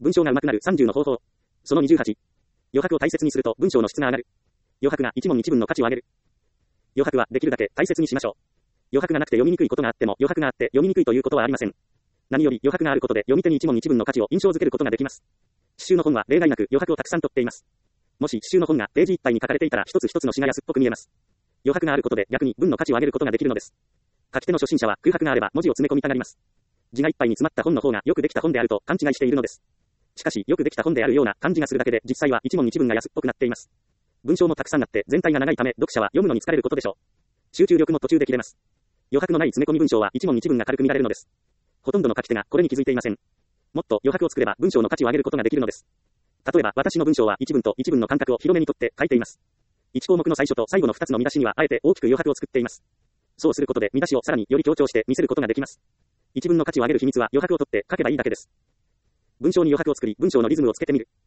文章が上手くなる30の方法。その28。余白を大切にすると文章の質が上がる。余白が一問一文の価値を上げる。余白はできるだけ大切にしましょう。余白がなくて読みにくいことがあっても余白があって読みにくいということはありません。何より余白があることで読み手に一問一文の価値を印象づけることができます。詩集の本は例外なく余白をたくさん取っています。もし詩集の本がページいっぱいに書かれていたら一つ一つの詩が安っぽく見えます。余白があることで逆に文の価値を上げることができるのです。書き手の初心者は空白があれば文字を詰め込みたがります。字がいっぱいに詰まった本の方がよくできた本であると勘違いしているのです。しかしよくできた本であるような感じがするだけで実際は一問一文が安っぽくなっています。文章もたくさんあって全体が長いため読者は読むのに疲れることでしょう。集中力も途中で切れます。余白のない詰め込み文章は一問一文が軽く見られるのです。ほとんどの書き手がこれに気づいていません。もっと余白を作れば文章の価値を上げることができるのです。例えば私の文章は一文と一文の間隔を広めにとって書いています。1項目の最初と最後の2つの見出しにはあえて大きく余白を作っています。そうすることで見出しをさらにより強調して見せることができます。一文の価値を上げる秘密は余白を取って書けばいいだけです。文章に余白を作り文章のリズムをつけてみる。